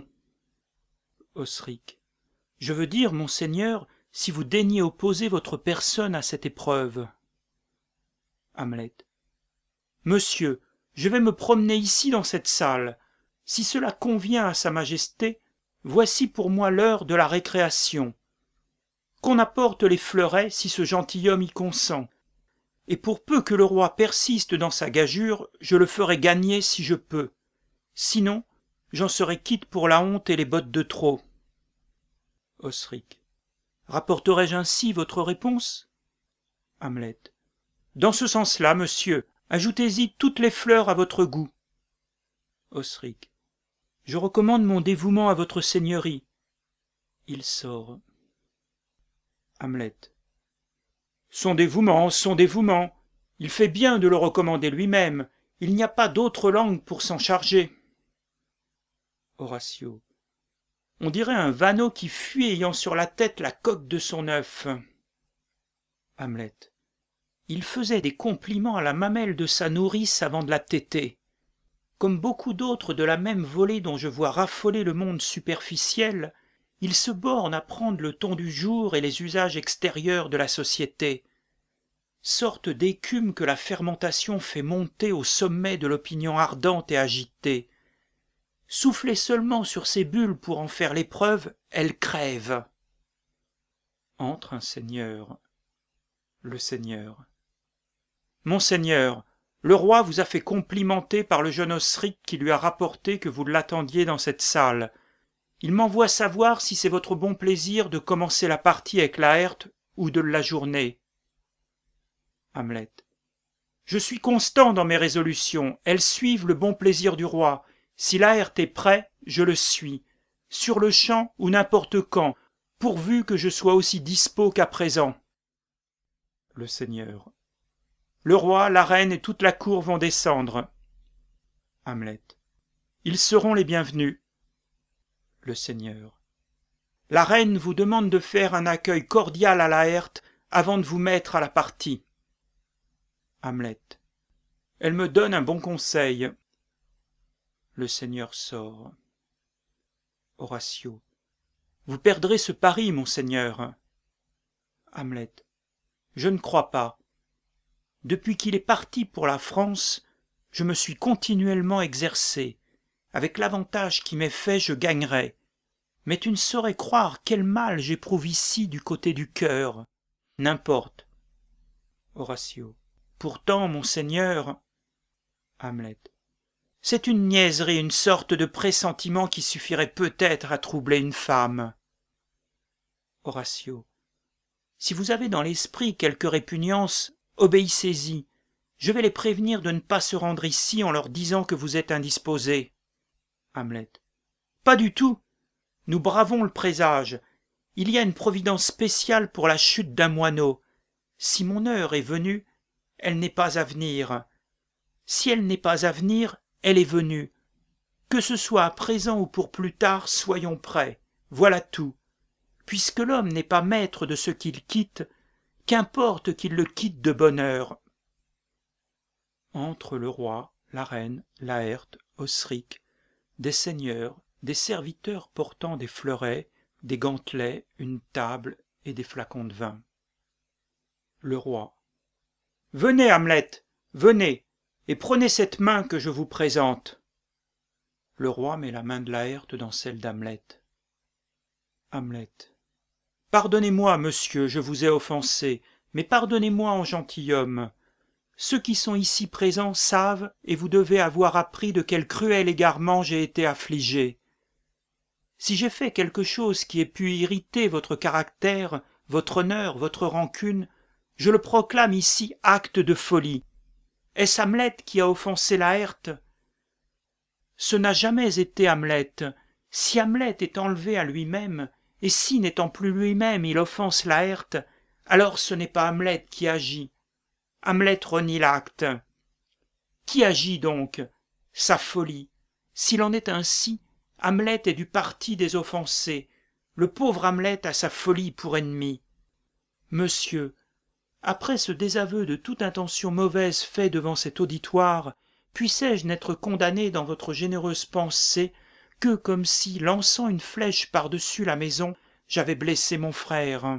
Osric. Je veux dire, monseigneur, si vous daignez opposer votre personne à cette épreuve. Hamlet. Monsieur, je vais me promener ici dans cette salle. Si cela convient à sa majesté, voici pour moi l'heure de la récréation. Qu'on apporte les fleurets si ce gentilhomme y consent. Et pour peu que le roi persiste dans sa gageure, je le ferai gagner si je peux. Sinon, j'en serai quitte pour la honte et les bottes de trop. Osric. Rapporterai-je ainsi votre réponse? Hamlet. Dans ce sens-là, monsieur, ajoutez-y toutes les fleurs à votre goût. Osric. Je recommande mon dévouement à votre seigneurie. Il sort. Hamlet. Son dévouement, son dévouement. Il fait bien de le recommander lui-même. Il n'y a pas d'autre langue pour s'en charger. Horatio. On dirait un vanneau qui fuit ayant sur la tête la coque de son œuf. Hamlet. Il faisait des compliments à la mamelle de sa nourrice avant de la téter. Comme beaucoup d'autres de la même volée dont je vois raffoler le monde superficiel, il se borne à prendre le ton du jour et les usages extérieurs de la société. Sorte d'écume que la fermentation fait monter au sommet de l'opinion ardente et agitée. Soufflez seulement sur ces bulles pour en faire l'épreuve, elles crèvent. Entre un seigneur. Le seigneur. Monseigneur, le roi vous a fait complimenter par le jeune Osric qui lui a rapporté que vous l'attendiez dans cette salle. Il m'envoie savoir si c'est votre bon plaisir de commencer la partie avec Laërte ou de l'ajourner. Hamlet. Je suis constant dans mes résolutions, elles suivent le bon plaisir du roi. Si Laërte est prêt, je le suis, sur le champ ou n'importe quand, pourvu que je sois aussi dispos qu'à présent. Le seigneur. Le roi, la reine et toute la cour vont descendre. Hamlet. Ils seront les bienvenus. Le seigneur. La reine vous demande de faire un accueil cordial à Laërte avant de vous mettre à la partie. Hamlet. Elle me donne un bon conseil. Le seigneur sort. Horatio. Vous perdrez ce pari, monseigneur. Hamlet. Je ne crois pas. Depuis qu'il est parti pour la France, je me suis continuellement exercé. Avec l'avantage qui m'est fait, je gagnerai. Mais tu ne saurais croire quel mal j'éprouve ici du côté du cœur. N'importe. Horatio. Pourtant, monseigneur. Hamlet. C'est une niaiserie, une sorte de pressentiment qui suffirait peut-être à troubler une femme. Horatio. Si vous avez dans l'esprit quelque répugnance, obéissez-y. Je vais les prévenir de ne pas se rendre ici en leur disant que vous êtes indisposé. Hamlet. Pas du tout. Nous bravons le présage. Il y a une providence spéciale pour la chute d'un moineau. Si mon heure est venue, elle n'est pas à venir. Si elle n'est pas à venir, elle est venue. Que ce soit à présent ou pour plus tard, soyons prêts. Voilà tout. Puisque l'homme n'est pas maître de ce qu'il quitte, qu'importe qu'il le quitte de bonne heure. Entre le roi, la reine, Laërte, Osric, des seigneurs, des serviteurs portant des fleurets, des gantelets, une table et des flacons de vin. Le roi. Venez, Hamlet, venez, et prenez cette main que je vous présente. Le roi met la main de Laërte dans celle d'Hamlet. Hamlet. Pardonnez-moi, monsieur, je vous ai offensé, mais pardonnez-moi en gentilhomme. Ceux qui sont ici présents savent, et vous devez avoir appris de quel cruel égarement j'ai été affligé. Si j'ai fait quelque chose qui ait pu irriter votre caractère, votre honneur, votre rancune, je le proclame ici acte de folie. Est-ce Hamlet qui a offensé Laërte? Ce n'a jamais été Hamlet. Si Hamlet est enlevé à lui-même, et si, n'étant plus lui-même, il offense Laërte, alors ce n'est pas Hamlet qui agit. Hamlet renie l'acte. Qui agit donc? Sa folie. S'il en est ainsi, Hamlet est du parti des offensés. Le pauvre Hamlet a sa folie pour ennemi. Monsieur, après ce désaveu de toute intention mauvaise fait devant cet auditoire, puissais-je n'être condamné dans votre généreuse pensée que comme si, lançant une flèche par-dessus la maison, j'avais blessé mon frère.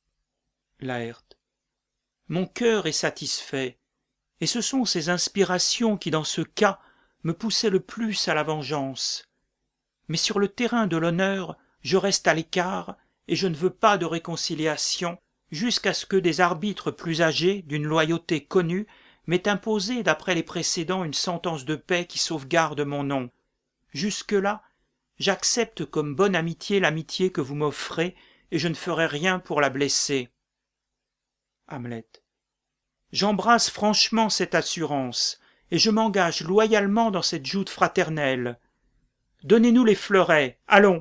Laërte. Mon cœur est satisfait, et ce sont ces inspirations qui, dans ce cas, me poussaient le plus à la vengeance. Mais sur le terrain de l'honneur, je reste à l'écart, et je ne veux pas de réconciliation, jusqu'à ce que des arbitres plus âgés, d'une loyauté connue, m'aient imposé d'après les précédents une sentence de paix qui sauvegarde mon nom. Jusque-là, j'accepte comme bonne amitié l'amitié que vous m'offrez, et je ne ferai rien pour la blesser. Hamlet. J'embrasse franchement cette assurance, et je m'engage loyalement dans cette joute fraternelle. Donnez-nous les fleurets, allons.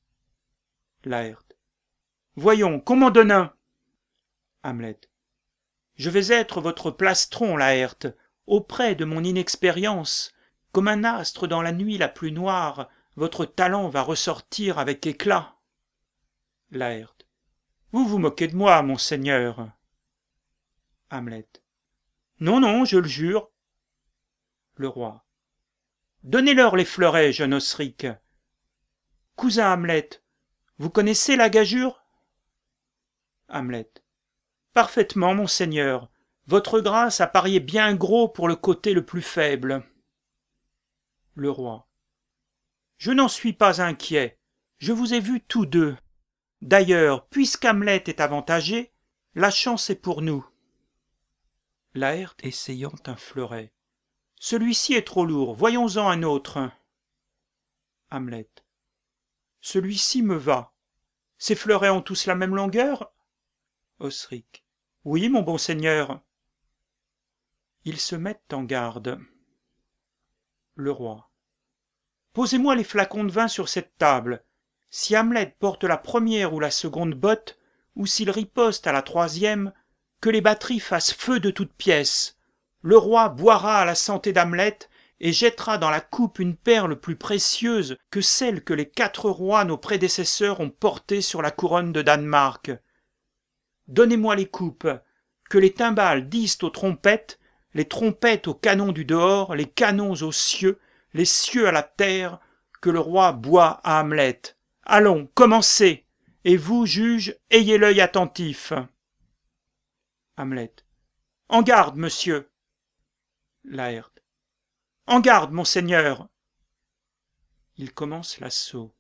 Laërte. Voyons, qu'on m'en donne un. Hamlet. Je vais être votre plastron, Laërte, auprès de mon inexpérience, comme un astre dans la nuit la plus noire, votre talent va ressortir avec éclat. Laërte. Vous vous moquez de moi, monseigneur. Hamlet. Non, non, je le jure. Le roi. Donnez-leur les fleurets, jeune Osric. Cousin Hamlet, vous connaissez la gageure? Hamlet. Parfaitement, monseigneur. Votre grâce a parié bien gros pour le côté le plus faible. Le roi. Je n'en suis pas inquiet. Je vous ai vus tous deux. D'ailleurs, puisqu'Hamlet est avantagé, la chance est pour nous. Laërte essayant un fleuret. Celui-ci est trop lourd, voyons-en un autre. Hamlet. Celui-ci me va. Ces fleurets ont tous la même longueur? Osric. Oui, mon bon seigneur. Ils se mettent en garde. Le roi. Posez-moi les flacons de vin sur cette table. Si Hamlet porte la première ou la seconde botte, ou s'il riposte à la troisième, que les batteries fassent feu de toutes pièces. Le roi boira à la santé d'Hamlet et jettera dans la coupe une perle plus précieuse que celle que les quatre rois nos prédécesseurs ont portée sur la couronne de Danemark. Donnez-moi les coupes, que les timbales disent aux trompettes, les trompettes aux canons du dehors, les canons aux cieux, les cieux à la terre, que le roi boit à Hamlet. Allons, commencez, et vous, juges, ayez l'œil attentif. Hamlet. En garde, monsieur. Laërte. En garde, monseigneur. Il commence l'assaut.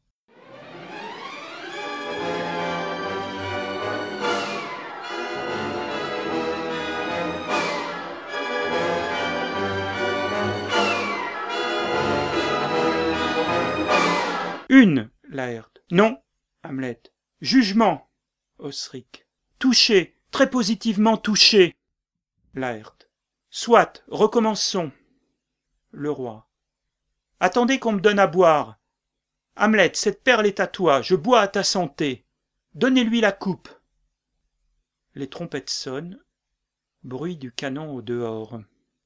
Une, Laërte. Non, Hamlet. Jugement, Osric. Touché, très positivement touché. Laërte. Soit, recommençons. Le roi. Attendez qu'on me donne à boire. Hamlet, cette perle est à toi, je bois à ta santé. Donnez-lui la coupe. Les trompettes sonnent. Bruit du canon au dehors.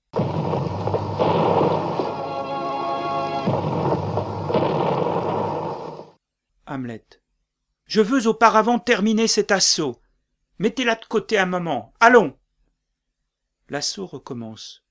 Hamlet. Je veux auparavant terminer cet assaut. Mettez-la de côté un moment. Allons. L'assaut recommence.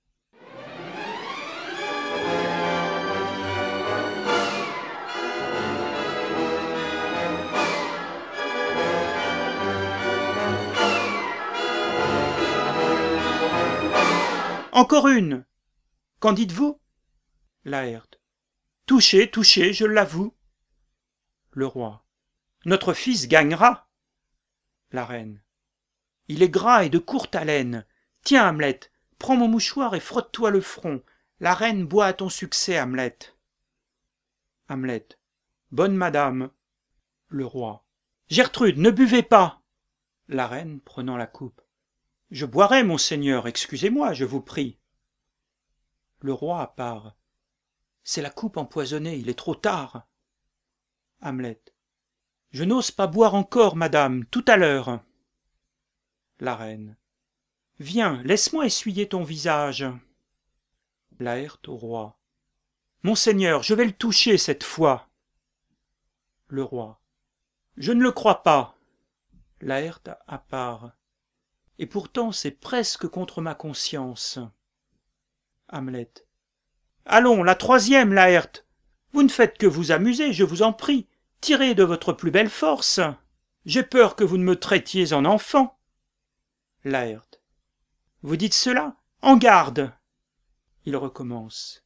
Encore une. Qu'en dites-vous? Laërte. Touché, touché, je l'avoue. Le roi. Notre fils gagnera. La reine. Il est gras et de courte haleine. Tiens, Hamlet, prends mon mouchoir et frotte-toi le front. La reine boit à ton succès, Hamlet. Hamlet. Bonne madame. Le roi. Gertrude, ne buvez pas. La reine, prenant la coupe. Je boirai, monseigneur, excusez-moi, je vous prie. Le roi à part. C'est la coupe empoisonnée, il est trop tard. Hamlet. Je n'ose pas boire encore, madame, tout à l'heure. La reine. Viens, laisse-moi essuyer ton visage. Laërte au roi. Monseigneur, je vais le toucher cette fois. Le roi. Je ne le crois pas. Laërte à part. Et pourtant c'est presque contre ma conscience. Hamlet. Allons, la troisième, Laërte. Vous ne faites que vous amuser, je vous en prie. Tirez de votre plus belle force. J'ai peur que vous ne me traitiez en enfant. Laërte. Vous dites cela? En garde. Il recommence.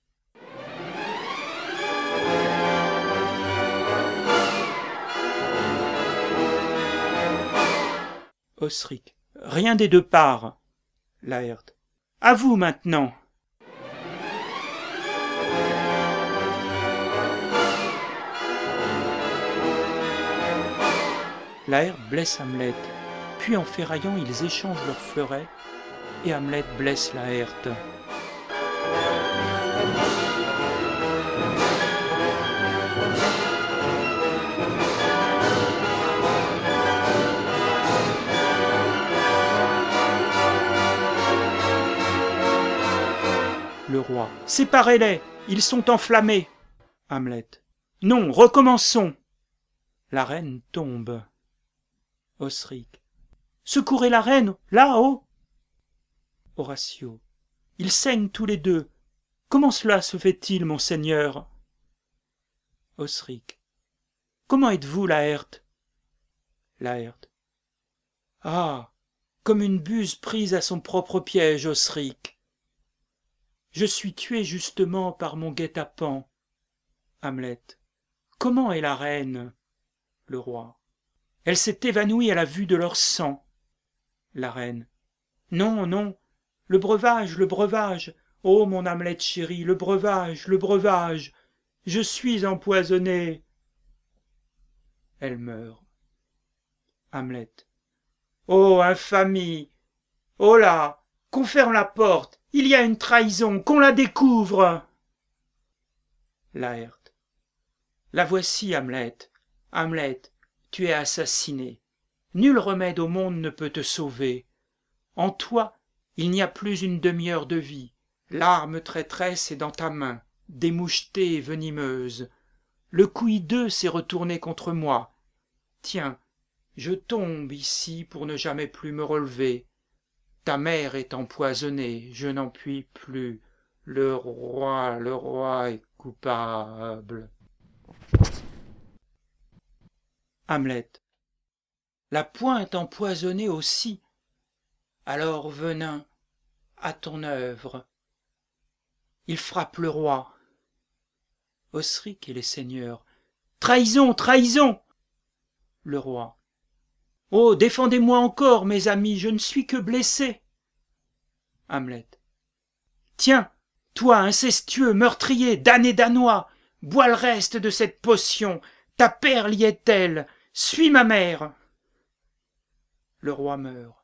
Osric. Rien des deux parts. Laërte. À vous maintenant. Laërte blesse Hamlet, puis en ferraillant ils échangent leurs fleurets, et Hamlet blesse Laërte. Le roi. Séparez-les, ils sont enflammés. Hamlet. Non, recommençons. La reine tombe. Osric. Secourez la reine, là-haut. Horatio. Ils saignent tous les deux. Comment cela se fait-il, monseigneur? Osric. Comment êtes-vous, Laërte? Laërte. Ah, comme une buse prise à son propre piège, Osric. Je suis tué justement par mon guet-apens. Hamlet. Comment est la reine? Le roi. Elle s'est évanouie à la vue de leur sang. La reine. Non, non, le breuvage, le breuvage. Ô mon Hamlet chéri, le breuvage, le breuvage. Je suis empoisonné. Elle meurt. Hamlet. Ô infamie! Oh là! Qu'on ferme la porte! Il y a une trahison! Qu'on la découvre! Laërte. La voici, Hamlet. Hamlet, tu es assassiné. Nul remède au monde ne peut te sauver. En toi, il n'y a plus une demi-heure de vie. L'arme traîtresse est dans ta main, démouchetée et venimeuse. Le coup hideux s'est retourné contre moi. Tiens, je tombe ici pour ne jamais plus me relever. Ta mère est empoisonnée, je n'en puis plus. Le roi, le roi est coupable. Hamlet. La pointe empoisonnée aussi. Alors venin, à ton œuvre. Il frappe le roi. Osric et les seigneurs. Trahison, trahison! Le roi. Oh, défendez-moi encore, mes amis, je ne suis que blessé. Hamlet. Tiens, toi, incestueux, meurtrier, damné danois, bois le reste de cette potion. Ta perle y est-elle? Suis ma mère. Le roi meurt.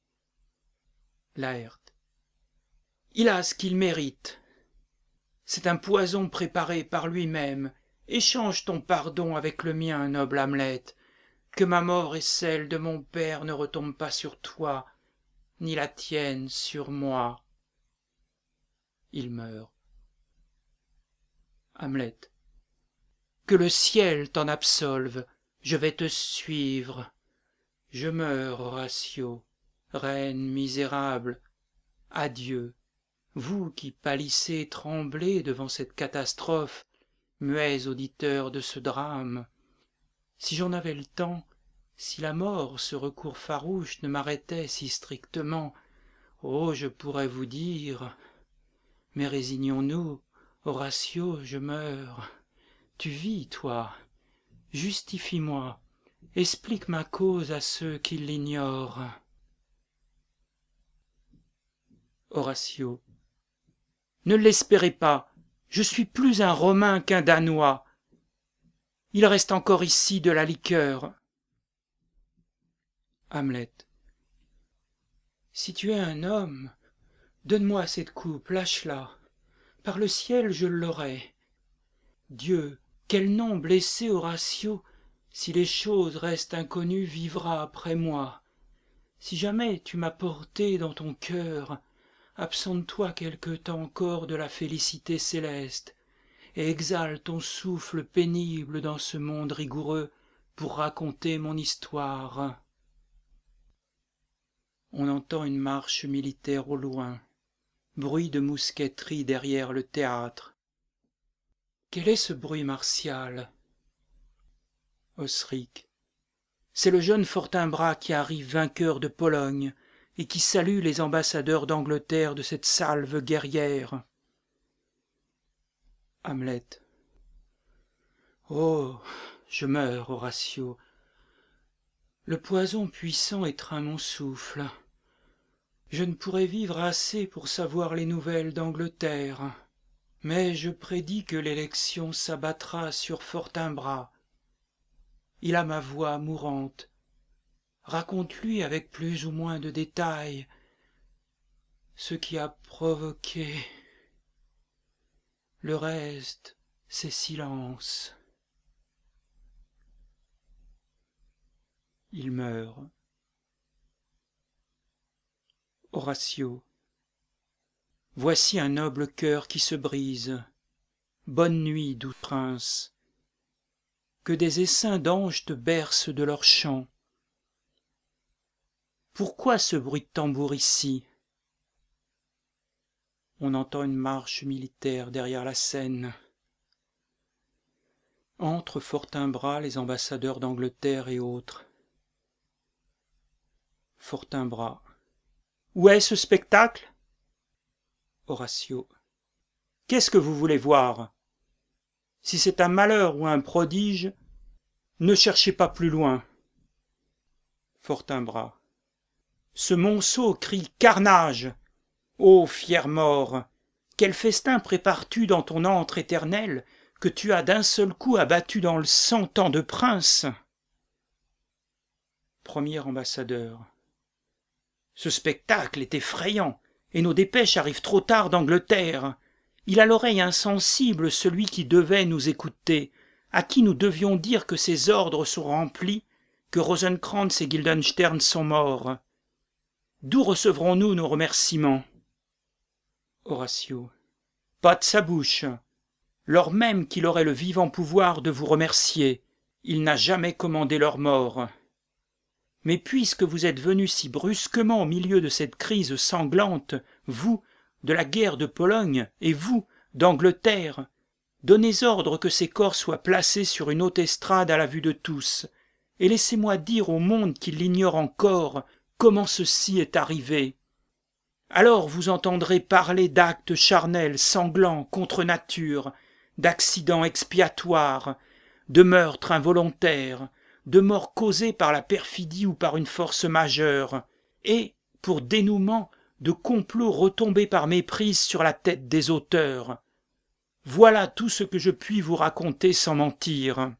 Laërte. Il a ce qu'il mérite. C'est un poison préparé par lui-même. Échange ton pardon avec le mien, noble Hamlet. Que ma mort et celle de mon père ne retombent pas sur toi, ni la tienne sur moi. Il meurt. Hamlet. Que le ciel t'en absolve, je vais te suivre. Je meurs, Horatio, reine misérable. Adieu, vous qui pâlissez et tremblez devant cette catastrophe, muets auditeurs de ce drame. Si j'en avais le temps, si la mort, ce recours farouche, ne m'arrêtait si strictement, oh, je pourrais vous dire, mais résignons-nous, Horatio, je meurs. Tu vis, toi, justifie-moi, explique ma cause à ceux qui l'ignorent. Horatio. Ne l'espérez pas, je suis plus un Romain qu'un Danois. Il reste encore ici de la liqueur. Hamlet. Si tu es un homme, donne-moi cette coupe, lâche-la. Par le ciel, je l'aurai. Dieu, quel nom blessé Horatio, si les choses restent inconnues, vivra après moi. Si jamais tu m'as porté dans ton cœur, absente-toi quelque temps encore de la félicité céleste, et exhale ton souffle pénible dans ce monde rigoureux pour raconter mon histoire. On entend une marche militaire au loin, bruit de mousqueterie derrière le théâtre. Quel est ce bruit martial? Osric. C'est le jeune Fortinbras qui arrive vainqueur de Pologne et qui salue les ambassadeurs d'Angleterre de cette salve guerrière. Hamlet. Oh, je meurs, Horatio. Le poison puissant étreint mon souffle. Je ne pourrais vivre assez pour savoir les nouvelles d'Angleterre. Mais je prédis que l'élection s'abattra sur Fortinbras. Il a ma voix mourante. Raconte-lui avec plus ou moins de détails ce qui a provoqué. Le reste, c'est silence. Il meurt. Horatio. Voici un noble cœur qui se brise. Bonne nuit, doux prince. Que des essaims d'anges te bercent de leurs chants. Pourquoi ce bruit de tambour ici? On entend une marche militaire derrière la scène. Entrent Fortinbras les ambassadeurs d'Angleterre et autres. Fortinbras. Où est ce spectacle? Horatio. Qu'est-ce que vous voulez voir? Si c'est un malheur ou un prodige, ne cherchez pas plus loin. Fortinbras. Ce monceau crie carnage. Ô fier mort, quel festin prépares-tu dans ton antre éternel que tu as d'un seul coup abattu dans le sang tant de princes? Premier ambassadeur. Ce spectacle est effrayant, et nos dépêches arrivent trop tard d'Angleterre. Il a l'oreille insensible celui qui devait nous écouter, à qui nous devions dire que ses ordres sont remplis, que Rosenkrantz et Guildenstern sont morts. D'où recevrons-nous nos remerciements? Horatio. Pas de sa bouche. Lors même qu'il aurait le vivant pouvoir de vous remercier, il n'a jamais commandé leur mort. Mais puisque vous êtes venus si brusquement au milieu de cette crise sanglante, vous, de la guerre de Pologne, et vous, d'Angleterre, donnez ordre que ces corps soient placés sur une haute estrade à la vue de tous, et laissez-moi dire au monde qui l'ignore encore comment ceci est arrivé. Alors vous entendrez parler d'actes charnels, sanglants, contre nature, d'accidents expiatoires, de meurtres involontaires, de morts causées par la perfidie ou par une force majeure, et, pour dénouement, de complots retombés par méprise sur la tête des auteurs. Voilà tout ce que je puis vous raconter sans mentir.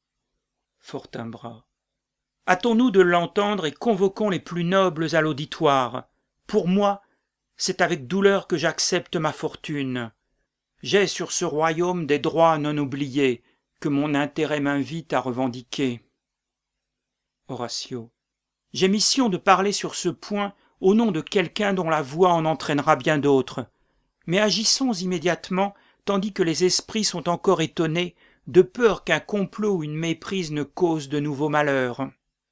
Fortinbras. Hâtons-nous de l'entendre et convoquons les plus nobles à l'auditoire. Pour moi, c'est avec douleur que j'accepte ma fortune. J'ai sur ce royaume des droits non oubliés que mon intérêt m'invite à revendiquer. Horatio. J'ai mission de parler sur ce point au nom de quelqu'un dont la voix en entraînera bien d'autres. Mais agissons immédiatement, tandis que les esprits sont encore étonnés, de peur qu'un complot ou une méprise ne cause de nouveaux malheurs.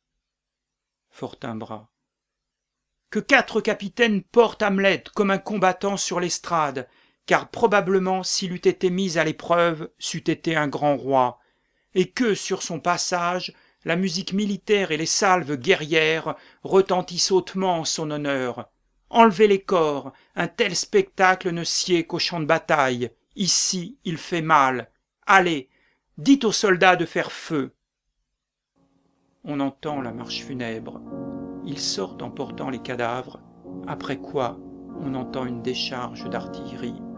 Fortinbras. Que quatre capitaines portent Hamlet comme un combattant sur l'estrade, car probablement s'il eût été mis à l'épreuve, c'eût été un grand roi, et que, sur son passage, la musique militaire et les salves guerrières retentissent hautement en son honneur. Enlevez les corps, un tel spectacle ne sied qu'au champ de bataille. Ici, il fait mal. Allez, dites aux soldats de faire feu. On entend la marche funèbre. Ils sortent en portant les cadavres, après quoi on entend une décharge d'artillerie.